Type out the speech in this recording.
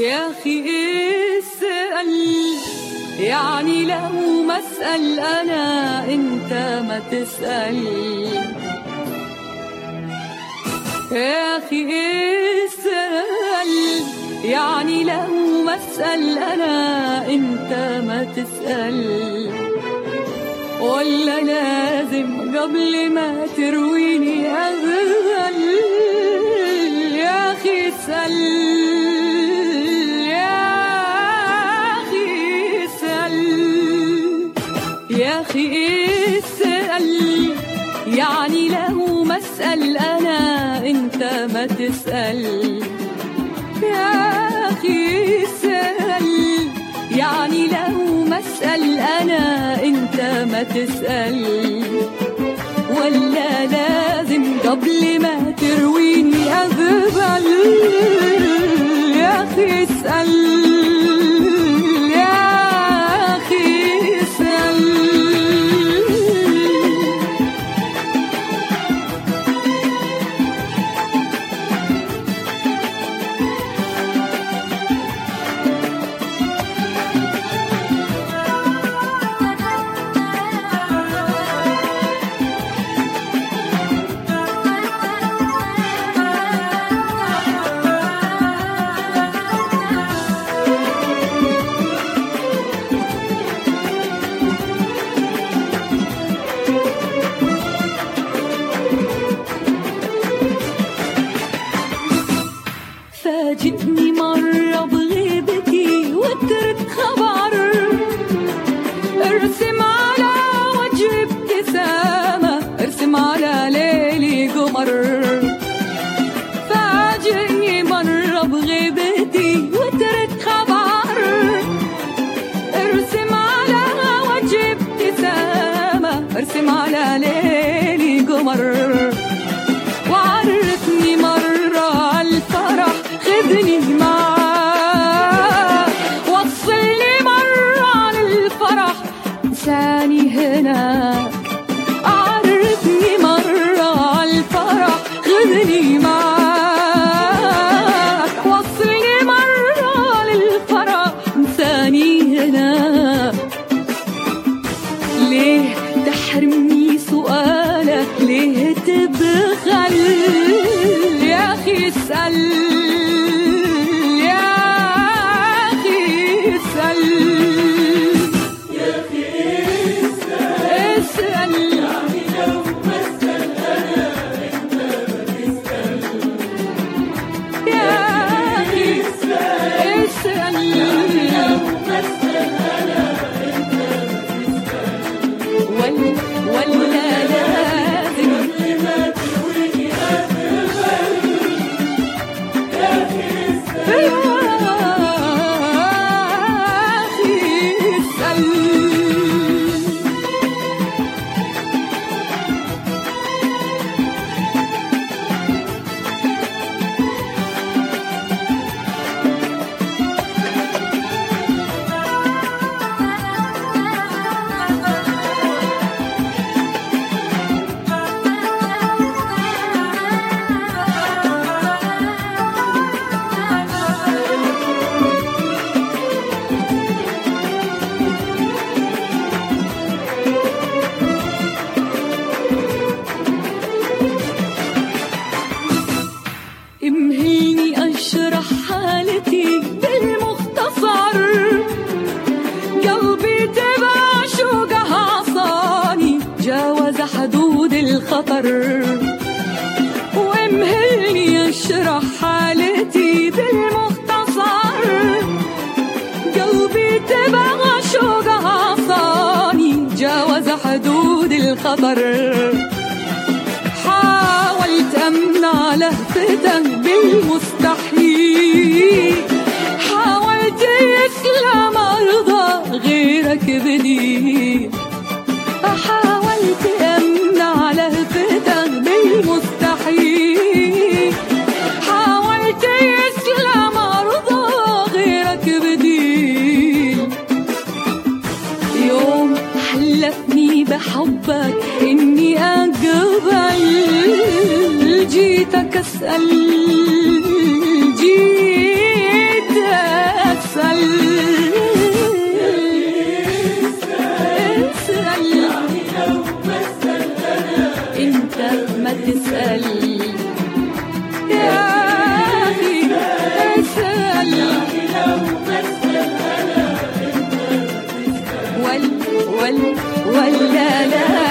يا أخي اسأل، يعني لو ما اسأل أنا أنت ما تسأل. يا أخي اسأل، يعني لو ما اسأل أنا أنت ما تسأل. ولا لازم قبل ما ترويني أغل؟ يا أخي اسأل، يا أخي اسأل، يعني لو ما اسأل أنا أنت ما تسأل. يا أخي اسأل، يعني لو ما اسأل أنا أنت ما تسأل. ولا لازم قبل ما ترويني أغبل؟ يا أخي اسأل، فاجئني مرة بغيبتي وترك خبر، ارسم على وجهي ابتسامة، ارسم على ليلي قمر. فاجئني مرة بغيبتي وترك خبر، ارسم على وجهي ابتسامة، ارسم على ليلي قمر. وعرفني مرة الفرح خذني معاك، وصلني مرة عن الفرح انساني هناك. عرفني مرة الفرح خذني معاك، وصلني مرة للفرح انساني هناك. ليه تحرمني سؤالك؟ ليه تبخل؟ يا أخي اسأل، يا أخي اسأل، يا أخي اسأل، يعني لو ما اسأل أنا أنت ما تسأل. يا أخي اسأل، يعني لو ما اسأل أنا أنت ما تسأل. ولا لازم ما ترويني أغبل؟ يا أخي اسأل، امهلني أشرح حالتي بالمختصر. قلبي تبع شوقها عصاني، جاوز حدود الخطر. وامهلني أشرح حالتي بالمختصر. قلبي تبع شوقها عصاني، جاوز حدود الخطر. حاولت أمنع لهفته بالمستحيل، حاولت يسلم أرضى غيرك بديل. حاولت أمنع لهفته بالمستحيل، حاولت يسلم أرضى غيرك بديل. يوم حلفني بحبك إني أقبل، جيتك أسأل، جيتك ولا لا؟